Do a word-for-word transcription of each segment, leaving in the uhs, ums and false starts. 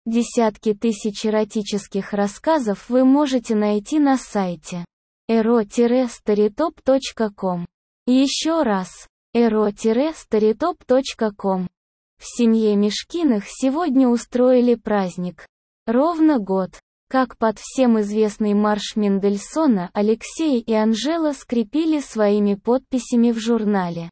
Десятки тысяч эротических рассказов вы можете найти на сайте эро старитоп точка ком. Еще раз, эро старитоп точка ком. В семье Мишкиных сегодня устроили праздник. Ровно год, как под всем известный марш Мендельсона Алексей и Анжела скрепили своими подписями в журнале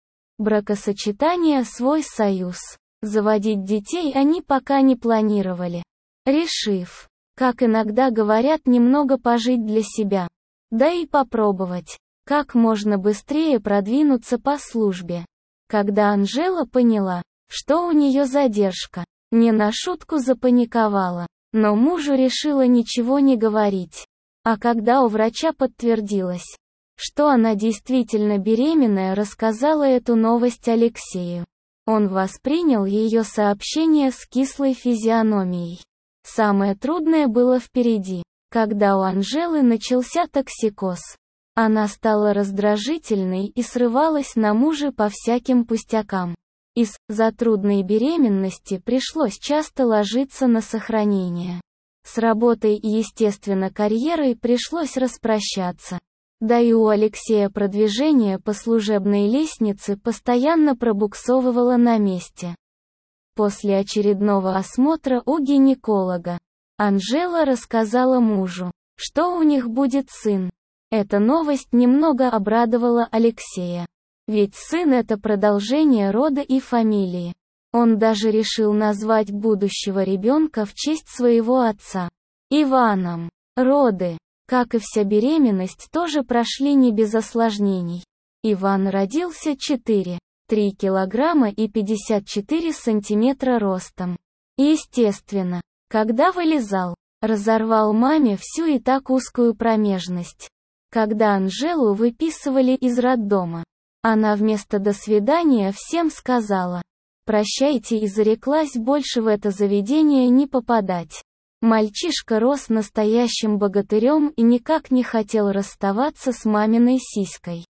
бракосочетания свой союз. Заводить детей они пока не планировали, решив, как иногда говорят, немного пожить для себя, да и попробовать, как можно быстрее продвинуться по службе. Когда Анжела поняла, что у нее задержка, не на шутку запаниковала, но мужу решила ничего не говорить. А когда у врача подтвердилось, что она действительно беременная, рассказала эту новость Алексею. Он воспринял ее сообщение с кислой физиономией. Самое трудное было впереди, когда у Анжелы начался токсикоз. Она стала раздражительной и срывалась на мужа по всяким пустякам. Из-за трудной беременности пришлось часто ложиться на сохранение. С работой и, естественно, карьерой пришлось распрощаться. Да и у Алексея продвижение по служебной лестнице постоянно пробуксовывало на месте. После очередного осмотра у гинеколога, Анжела рассказала мужу, что у них будет сын. Эта новость немного обрадовала Алексея. Ведь сын — это продолжение рода и фамилии. Он даже решил назвать будущего ребенка в честь своего отца — Иваном. Роды, как и вся беременность, тоже прошли не без осложнений. Иван родился четыре, три килограмма и пятьдесят четыре сантиметра ростом. Естественно, когда вылезал, разорвал маме всю и так узкую промежность. Когда Анжелу выписывали из роддома, она вместо «до свидания» всем сказала «прощайте» и зареклась больше в это заведение не попадать. Мальчишка рос настоящим богатырем и никак не хотел расставаться с маминой сиськой,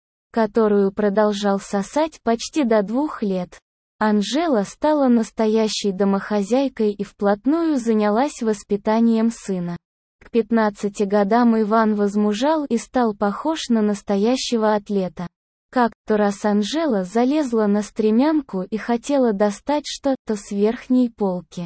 которую продолжал сосать почти до двух лет. Анжела стала настоящей домохозяйкой и вплотную занялась воспитанием сына. К пятнадцати годам Иван возмужал и стал похож на настоящего атлета. Как-то раз Анжела залезла на стремянку и хотела достать что-то с верхней полки,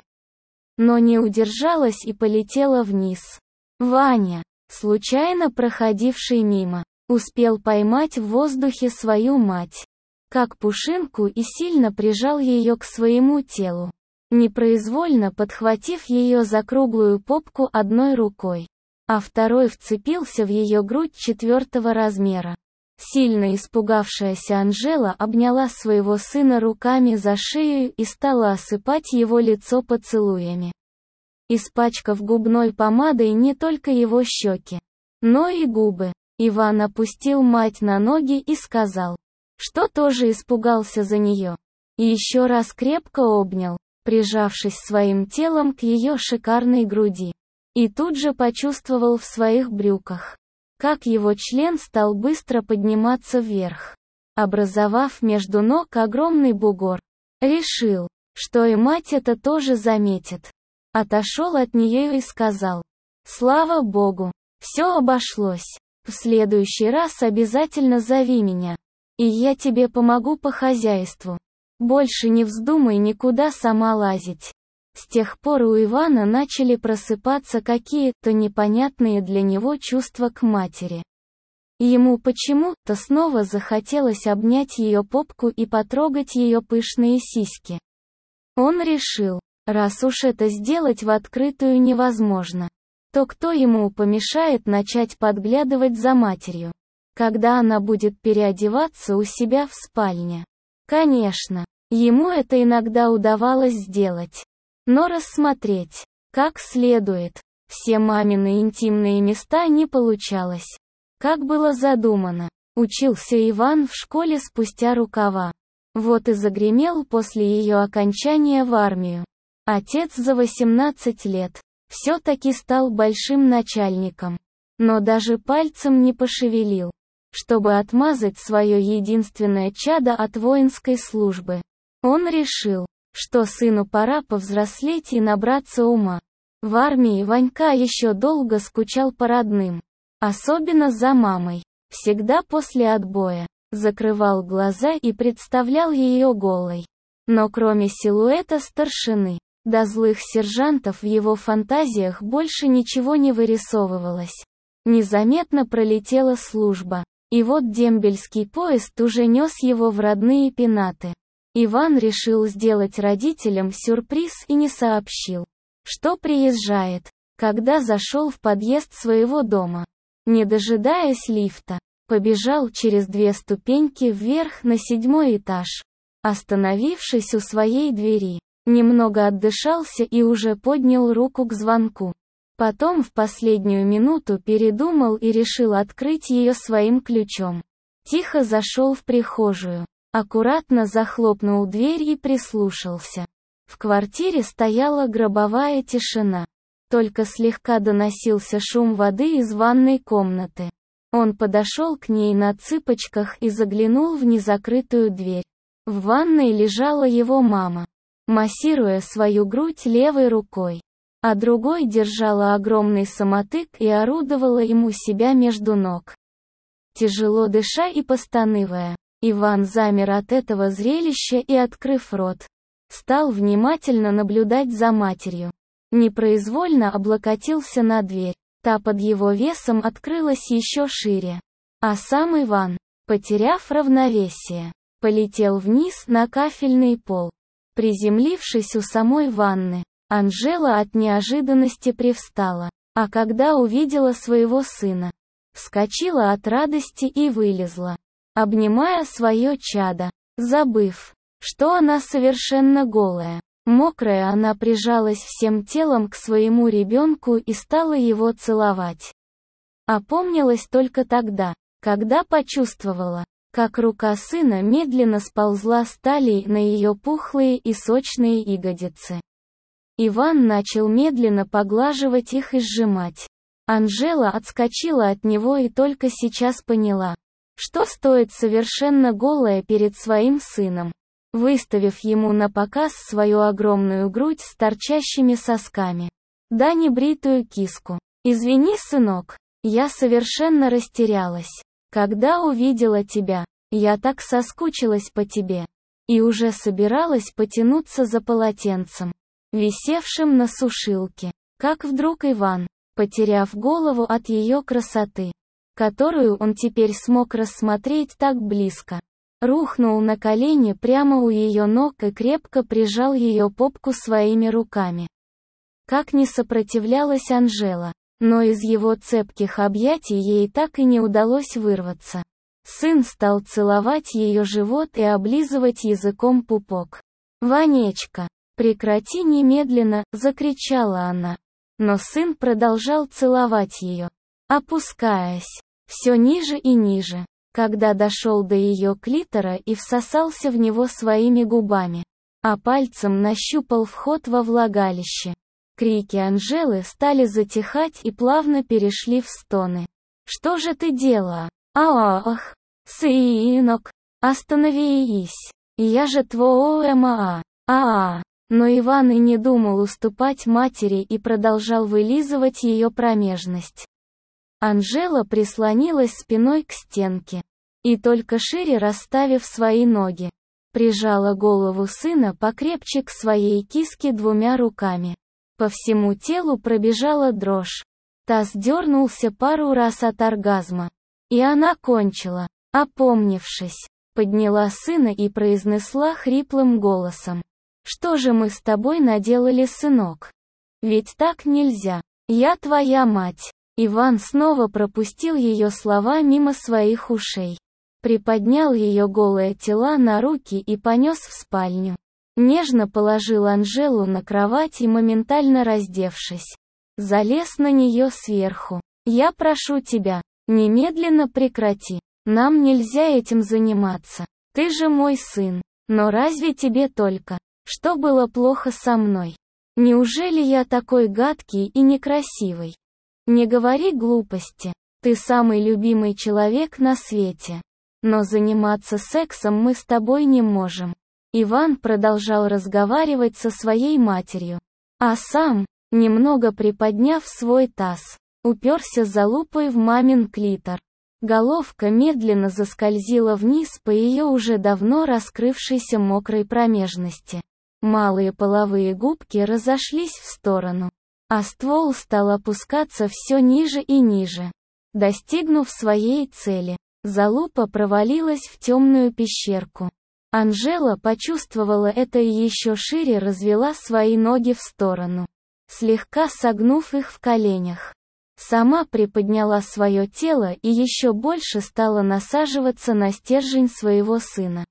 но не удержалась и полетела вниз. Ваня, случайно проходивший мимо, успел поймать в воздухе свою мать, как пушинку, и сильно прижал ее к своему телу, непроизвольно подхватив ее за круглую попку одной рукой, а второй вцепился в ее грудь четвертого размера. Сильно испугавшаяся Анжела обняла своего сына руками за шею и стала осыпать его лицо поцелуями, испачкав губной помадой не только его щеки, но и губы. Иван опустил мать на ноги и сказал, что тоже испугался за нее, и еще раз крепко обнял, прижавшись своим телом к ее шикарной груди. И тут же почувствовал в своих брюках, как его член стал быстро подниматься вверх, образовав между ног огромный бугор. Решил, что и мать это тоже заметит. Отошел от нее и сказал: «Слава Богу, все обошлось. В следующий раз обязательно зови меня, и я тебе помогу по хозяйству. Больше не вздумай никуда сама лазить». С тех пор у Ивана начали просыпаться какие-то непонятные для него чувства к матери. Ему почему-то снова захотелось обнять ее попку и потрогать ее пышные сиськи. Он решил, раз уж это сделать в открытую невозможно, то кто ему помешает начать подглядывать за матерью, когда она будет переодеваться у себя в спальне. Конечно, ему это иногда удавалось сделать. Но рассмотреть, как следует, все мамины интимные места не получалось. Как было задумано, учился Иван в школе спустя рукава. Вот и загремел после ее окончания в армию. Отец за восемнадцать лет все-таки стал большим начальником, но даже пальцем не пошевелил, чтобы отмазать свое единственное чадо от воинской службы. Он решил, что сыну пора повзрослеть и набраться ума. В армии Ванька еще долго скучал по родным. Особенно за мамой. Всегда после отбоя. Закрывал глаза и представлял ее голой. Но кроме силуэта старшины, до злых сержантов в его фантазиях больше ничего не вырисовывалось. Незаметно пролетела служба. И вот дембельский поезд уже нес его в родные пенаты. Иван решил сделать родителям сюрприз и не сообщил, что приезжает, когда зашел в подъезд своего дома. Не дожидаясь лифта, побежал через две ступеньки вверх на седьмой этаж. Остановившись у своей двери, немного отдышался и уже поднял руку к звонку. Потом в последнюю минуту передумал и решил открыть ее своим ключом. Тихо зашел в прихожую, аккуратно захлопнул дверь и прислушался. В квартире стояла гробовая тишина. Только слегка доносился шум воды из ванной комнаты. Он подошел к ней на цыпочках и заглянул в незакрытую дверь. В ванной лежала его мама, массируя свою грудь левой рукой, а другой держала огромный самотык и орудовала ему себя между ног. Тяжело дыша и постанывая, Иван замер от этого зрелища и, открыв рот, стал внимательно наблюдать за матерью. Непроизвольно облокотился на дверь, та под его весом открылась еще шире. А сам Иван, потеряв равновесие, полетел вниз на кафельный пол. Приземлившись у самой ванны, Анжела от неожиданности привстала, а когда увидела своего сына, вскочила от радости и вылезла, обнимая свое чадо, забыв, что она совершенно голая. Мокрая, она прижалась всем телом к своему ребенку и стала его целовать. Опомнилась только тогда, когда почувствовала, как рука сына медленно сползла с талии на ее пухлые и сочные ягодицы. Иван начал медленно поглаживать их и сжимать. Анжела отскочила от него и только сейчас поняла, что стоит совершенно голая перед своим сыном, выставив ему на показ свою огромную грудь с торчащими сосками. Да небритую киску. «Извини, сынок, я совершенно растерялась. Когда увидела тебя, я так соскучилась по тебе». И уже собиралась потянуться за полотенцем, висевшим на сушилке, как вдруг Иван, потеряв голову от ее красоты, которую он теперь смог рассмотреть так близко, рухнул на колени прямо у ее ног и крепко прижал ее попку своими руками. Как ни сопротивлялась Анжела, но из его цепких объятий ей так и не удалось вырваться. Сын стал целовать ее живот и облизывать языком пупок. «Ванечка, прекрати немедленно!» — закричала она. Но сын продолжал целовать ее, опускаясь все ниже и ниже, когда дошел до ее клитора и всосался в него своими губами, а пальцем нащупал вход во влагалище. Крики Анжелы стали затихать и плавно перешли в стоны. «Что же ты делала? Ах, сынок, остановись! Я же твой ма, а, а, но Иван и не думал уступать матери и продолжал вылизывать ее промежность. Анжела прислонилась спиной к стенке и, только шире расставив свои ноги, прижала голову сына покрепче к своей киске двумя руками. По всему телу пробежала дрожь. Таз дернулся пару раз от оргазма. И она кончила. Опомнившись, подняла сына и произнесла хриплым голосом: «Что же мы с тобой наделали, сынок? Ведь так нельзя. Я твоя мать». Иван снова пропустил ее слова мимо своих ушей. Приподнял ее голое тело на руки и понес в спальню. Нежно положил Анжелу на кровать и, моментально раздевшись, залез на нее сверху. «Я прошу тебя, немедленно прекрати. Нам нельзя этим заниматься. Ты же мой сын. Но разве тебе только что было плохо со мной? Неужели я такой гадкий и некрасивый? Не говори глупости. Ты самый любимый человек на свете. Но заниматься сексом мы с тобой не можем. Иван продолжал разговаривать со своей матерью. А сам, немного приподняв свой таз, уперся залупой в мамин клитор. Головка медленно заскользила вниз по ее уже давно раскрывшейся мокрой промежности. Малые половые губки разошлись в сторону, а ствол стал опускаться все ниже и ниже. Достигнув своей цели, залупа провалилась в темную пещерку. Анжела почувствовала это и еще шире развела свои ноги в сторону, слегка согнув их в коленях. Сама приподняла свое тело и еще больше стала насаживаться на стержень своего сына.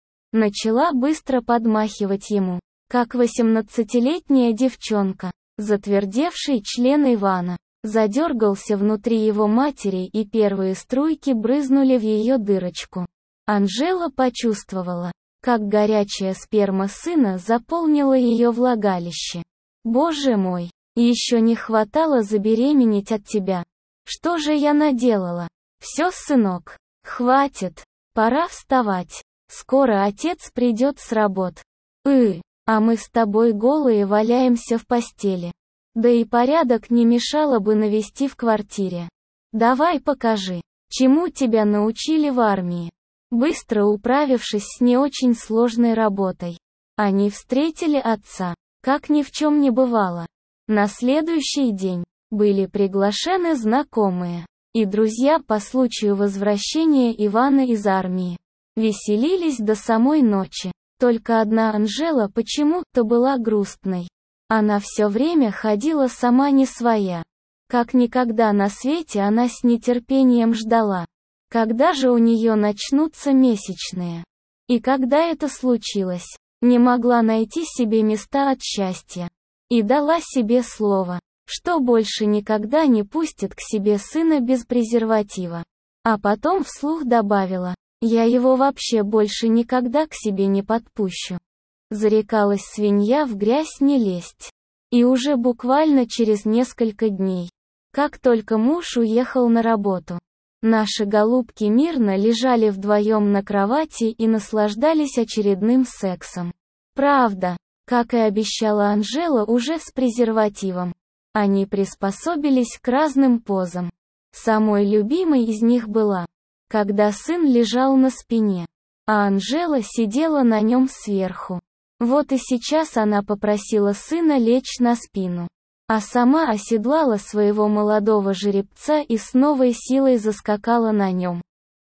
Начала быстро подмахивать ему, как восемнадцатилетняя девчонка. Затвердевший член Ивана задергался внутри его матери, и первые струйки брызнули в ее дырочку. Анжела почувствовала, как горячая сперма сына заполнила ее влагалище. «Боже мой! Еще не хватало забеременеть от тебя. Что же я наделала? Все, сынок, хватит, пора вставать. Скоро отец придет с работ. Э, а мы с тобой голые валяемся в постели. Да и порядок не мешало бы навести в квартире. Давай покажи, чему тебя научили в армии». Быстро управившись с не очень сложной работой, они встретили отца, как ни в чем не бывало. На следующий день были приглашены знакомые и друзья по случаю возвращения Ивана из армии. Веселились до самой ночи. Только одна Анжела почему-то была грустной. Она все время ходила сама не своя. Как никогда на свете она с нетерпением ждала, когда же у нее начнутся месячные. И когда это случилось, не могла найти себе места от счастья. И дала себе слово, что больше никогда не пустит к себе сына без презерватива. А потом вслух добавила: «Я его вообще больше никогда к себе не подпущу». Зарекалась свинья в грязь не лезть. И уже буквально через несколько дней, как только муж уехал на работу, наши голубки мирно лежали вдвоем на кровати и наслаждались очередным сексом. Правда, как и обещала Анжела, уже с презервативом. Они приспособились к разным позам. Самой любимой из них была, когда сын лежал на спине, а Анжела сидела на нем сверху. Вот и сейчас она попросила сына лечь на спину, а сама оседлала своего молодого жеребца и с новой силой заскакала на нем.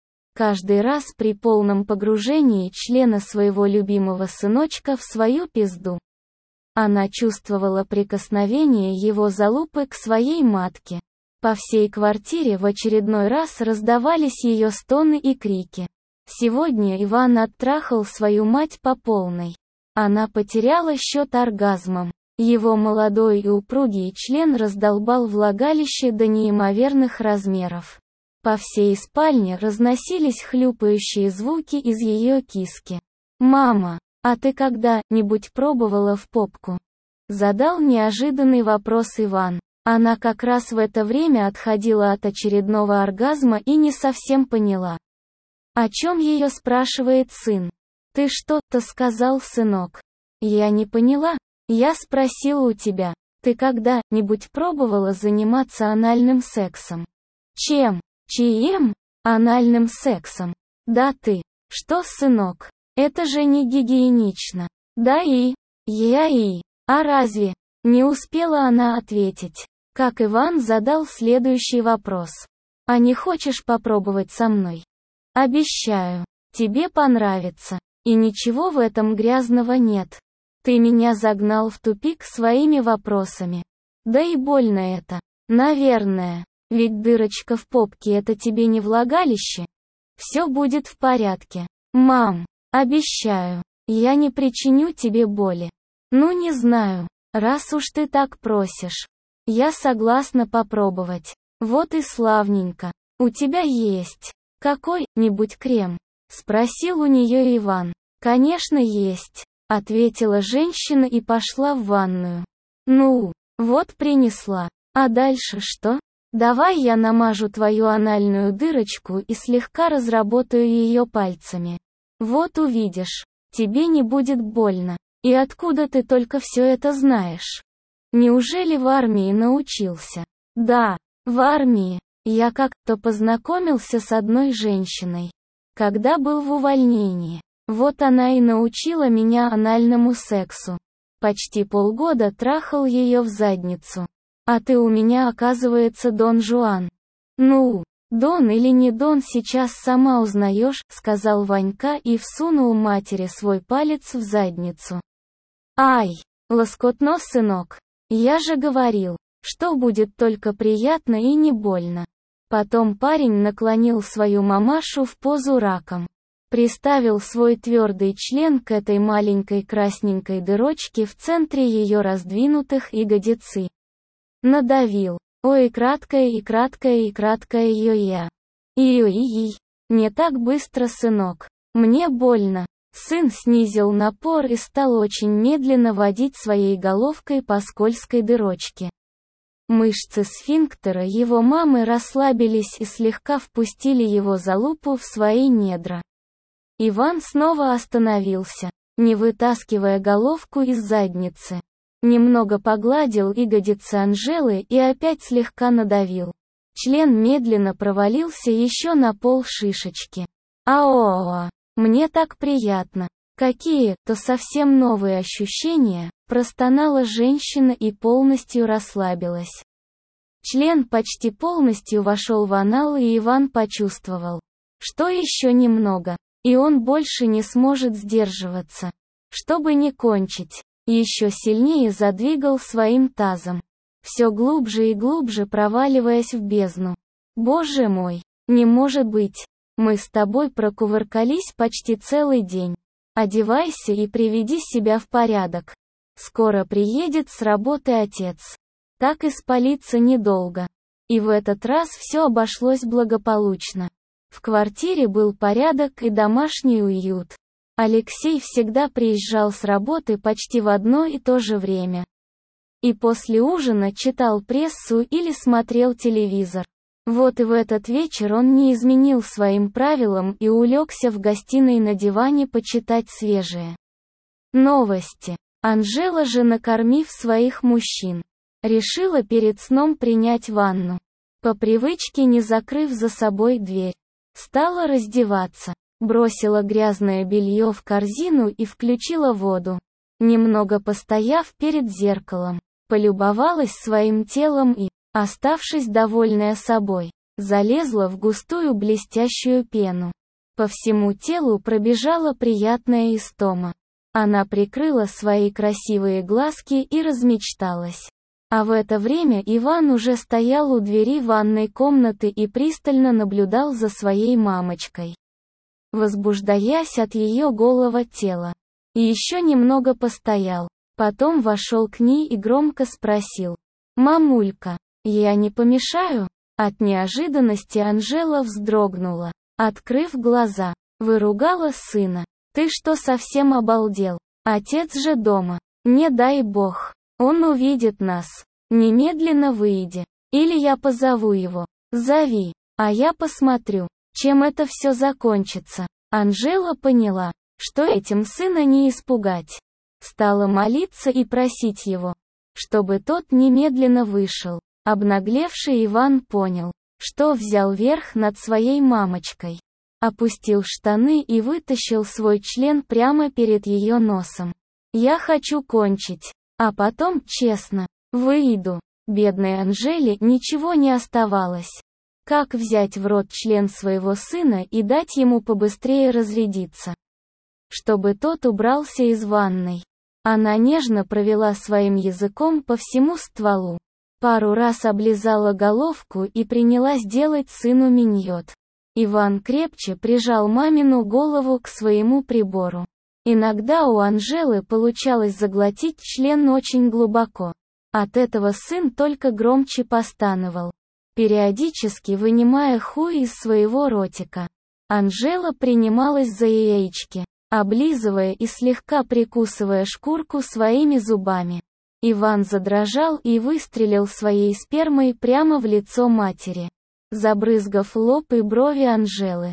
Каждый раз при полном погружении члена своего любимого сыночка в свою пизду, она чувствовала прикосновение его залупы к своей матке. По всей квартире в очередной раз раздавались ее стоны и крики. Сегодня Иван оттрахал свою мать по полной. Она потеряла счет оргазмам. Его молодой и упругий член раздолбал влагалище до неимоверных размеров. По всей спальне разносились хлюпающие звуки из ее киски. «Мама, а ты когда-нибудь пробовала в попку?» Задал неожиданный вопрос Иван. Она как раз в это время отходила от очередного оргазма и не совсем поняла, о чем ее спрашивает сын. «Ты что-то сказал, сынок?» «Я не поняла. Я спросила у тебя, ты когда-нибудь пробовала заниматься анальным сексом?» «Чем? Чьим? Анальным сексом?» «Да ты. Что, сынок? Это же не гигиенично». «Да и? Я и. А разве?» Не успела она ответить, как Иван задал следующий вопрос. «А не хочешь попробовать со мной?» «Обещаю, тебе понравится. И ничего в этом грязного нет. Ты меня загнал в тупик своими вопросами. Да и больно это. Наверное. Ведь дырочка в попке — это тебе не влагалище. Все будет в порядке. Мам, обещаю, я не причиню тебе боли. Ну не знаю, раз уж ты так просишь. Я согласна попробовать. Вот и славненько. У тебя есть какой-нибудь крем?» Спросил у нее Иван. «Конечно есть», — ответила женщина и пошла в ванную. «Ну, вот принесла. А дальше что? Давай я намажу твою анальную дырочку и слегка разработаю ее пальцами. Вот увидишь, Тебе не будет больно. И откуда ты только все это знаешь? Неужели в армии научился? Да, в армии. Я как-то познакомился с одной женщиной, когда был в увольнении. Вот она и научила меня анальному сексу. Почти полгода трахал ее в задницу. А ты у меня, оказывается, Дон Жуан. Ну, Дон или не Дон, сейчас сама узнаешь, сказал Ванька и всунул матери свой палец в задницу. Ай, лоскотно, сынок. Я же говорил, что будет только приятно и не больно. Потом парень наклонил свою мамашу в позу раком. Приставил свой твердый член к этой маленькой красненькой дырочке в центре ее раздвинутых ягодицы. Надавил. Ой, и краткое, и краткое, и краткое ее я. И-и-и. Не так быстро, сынок. Мне больно. Сын снизил напор и стал очень медленно водить своей головкой по скользкой дырочке. Мышцы сфинктера его мамы расслабились и слегка впустили его залупу в свои недра. Иван снова остановился, не вытаскивая головку из задницы. Немного погладил ягодицы Анжелы и опять слегка надавил. Член медленно провалился еще на пол шишечки. Ао, мне так приятно. Какие-то совсем новые ощущения, простонала женщина и полностью расслабилась. Член почти полностью вошел в анал, и Иван почувствовал, что еще немного, и он больше не сможет сдерживаться. Чтобы не кончить, еще сильнее задвигал своим тазом, все глубже и глубже проваливаясь в бездну. Боже мой, не может быть, мы с тобой прокувыркались почти целый день. Одевайся и приведи себя в порядок. Скоро приедет с работы отец. Так и спалиться недолго. И в этот раз все обошлось благополучно. В квартире был порядок и домашний уют. Алексей всегда приезжал с работы почти в одно и то же время. И после ужина читал прессу или смотрел телевизор. Вот и в этот вечер он не изменил своим правилам и улегся в гостиной на диване почитать свежие новости. Анжела же, накормив своих мужчин, решила перед сном принять ванну. По привычке, не закрыв за собой дверь, стала раздеваться. Бросила грязное белье в корзину и включила воду. Немного постояв перед зеркалом, полюбовалась своим телом и, оставшись довольная собой, залезла в густую блестящую пену. По всему телу пробежала приятная истома. Она прикрыла свои красивые глазки и размечталась. А в это время Иван уже стоял у двери ванной комнаты и пристально наблюдал за своей мамочкой, возбуждаясь от ее голого тела. И еще немного постоял. Потом вошел к ней и громко спросил: «Мамулька, я не помешаю?» От неожиданности Анжела вздрогнула, открыв глаза, выругала сына. «Ты что, совсем обалдел? Отец же дома. Не дай бог. Он увидит нас. Немедленно выйди. Или я позову его. Зови, а я посмотрю, чем это все закончится». Анжела поняла, что этим сына не испугать. Стала молиться и просить его, чтобы тот немедленно вышел. Обнаглевший Иван понял, что взял верх над своей мамочкой. Опустил штаны и вытащил свой член прямо перед ее носом. «Я хочу кончить, а потом, честно, выйду». Бедной Анжеле ничего не оставалось, как взять в рот член своего сына и дать ему побыстрее разрядиться, чтобы тот убрался из ванной. Она нежно провела своим языком по всему стволу, пару раз облизала головку и принялась делать сыну миньот. Иван крепче прижал мамину голову к своему прибору. Иногда у Анжелы получалось заглотить член очень глубоко. От этого сын только громче постановал, периодически вынимая хуй из своего ротика. Анжела принималась за яички, облизывая и слегка прикусывая шкурку своими зубами. Иван задрожал и выстрелил своей спермой прямо в лицо матери, забрызгав лоб и брови Анжелы.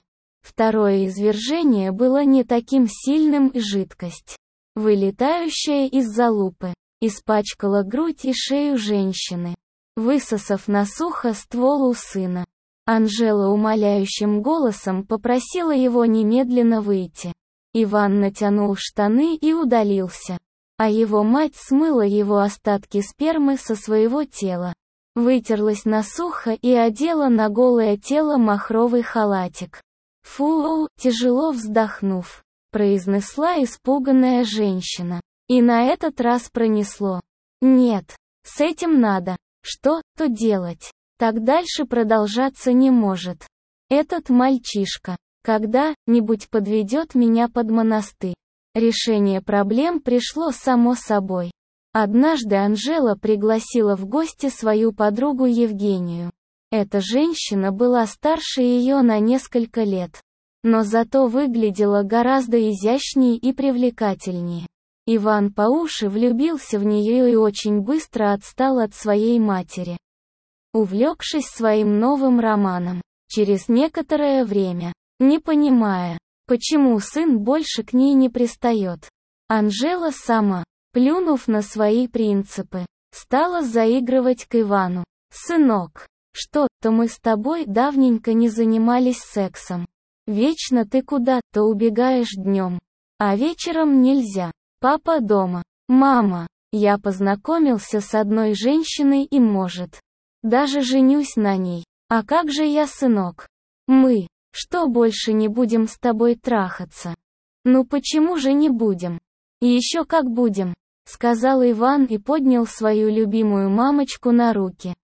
Второе извержение было не таким сильным, и жидкость, вылетающая из-за лупы, испачкала грудь и шею женщины, высосав на сухо ствол у сына. Анжела умоляющим голосом попросила его немедленно выйти. Иван натянул штаны и удалился, а его мать смыла его остатки спермы со своего тела, вытерлась на сухо и одела на голое тело махровый халатик. «Фу!» — тяжело вздохнув, произнесла испуганная женщина. И на этот раз пронесло. Нет, с этим надо что-то делать. Так дальше продолжаться не может. Этот мальчишка когда-нибудь подведет меня под монастырь. Решение проблем пришло само собой. Однажды Анжела пригласила в гости свою подругу Евгению. Эта женщина была старше ее на несколько лет, но зато выглядела гораздо изящнее и привлекательнее. Иван по уши влюбился в нее и очень быстро отстал от своей матери, увлекшись своим новым романом. Через некоторое время, не понимая, почему сын больше к ней не пристает, Анжела сама, плюнув на свои принципы, стала заигрывать к Ивану. «Сынок, что-то мы с тобой давненько не занимались сексом. Вечно ты куда-то убегаешь днем, а вечером нельзя. Папа дома. Мама, я познакомился с одной женщиной и, может, даже женюсь на ней. А как же я, сынок? Мы, что, больше не будем с тобой трахаться? Ну почему же не будем? Еще как будем», — сказал Иван и поднял свою любимую мамочку на руки.